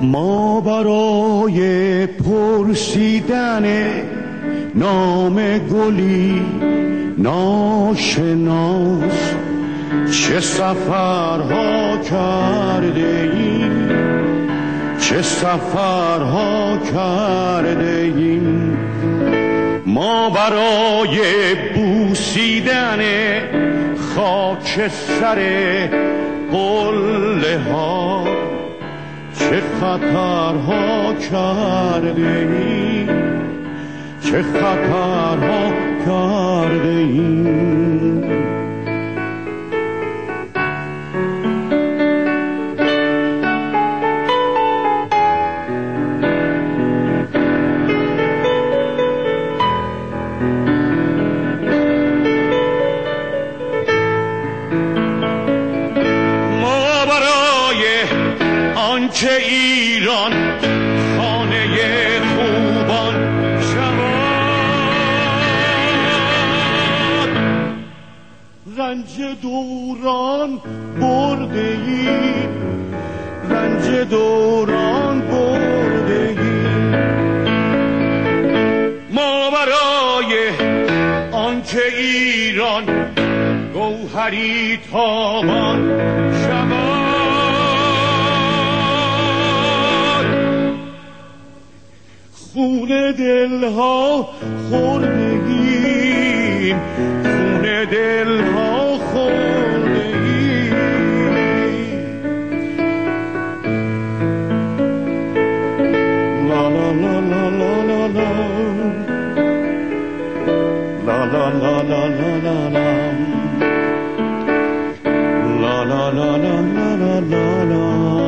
ما برای پرسیدن نام گلی ناشناس چه سفرها کرده ایم، چه سفرها کرده ایم. ما برای بوسیدن خاک سر قله ها چه خطرها کرده ایم، چه خطرها کرده ایم. که ایران خانه خوبان شود، رنج دوران برده ایم، رنج دوران برده ایم. ما برای آنکه ایران گوهری تابان شود، خون دلها خوردگیم، خون دلها خوردگیم. لا لا لا لا لا لا لا لا لا لا لا لا لا لا لا لا لا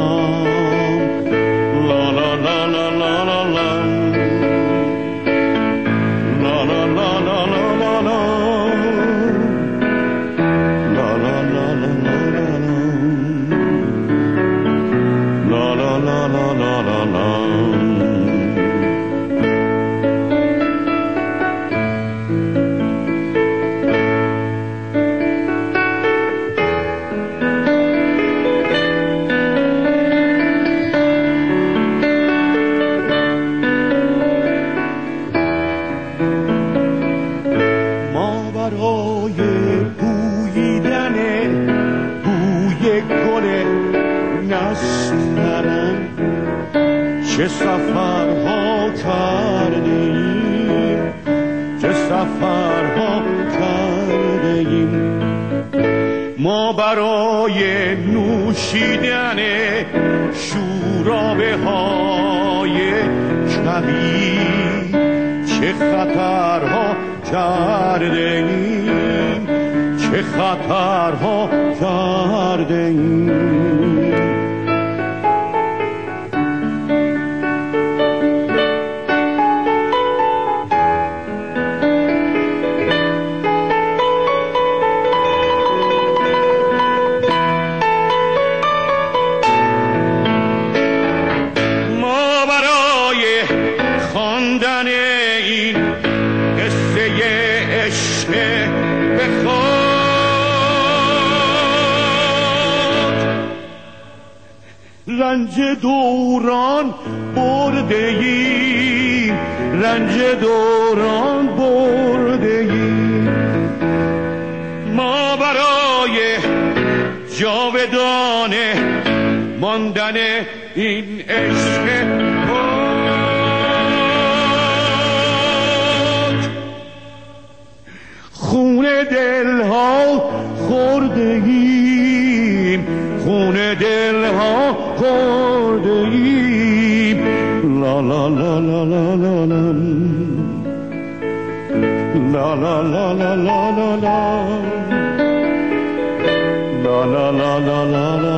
چه سفرها کرده ایم، چه سفرها کرده ایم. ما برای نوشیدن شورابه های کبیر چه خطرها کرده ایم، چه خطرها کرده ایم. رنج دوران برده ایم، رنج دوران برده ایم. ما برای جاودانه ماندن این عشق پاک خون دلها خورده ایم، خون دلها خورده ایم. لا لا لا لا لا لا لا لا لا لا لا لا لا لا لا لا لا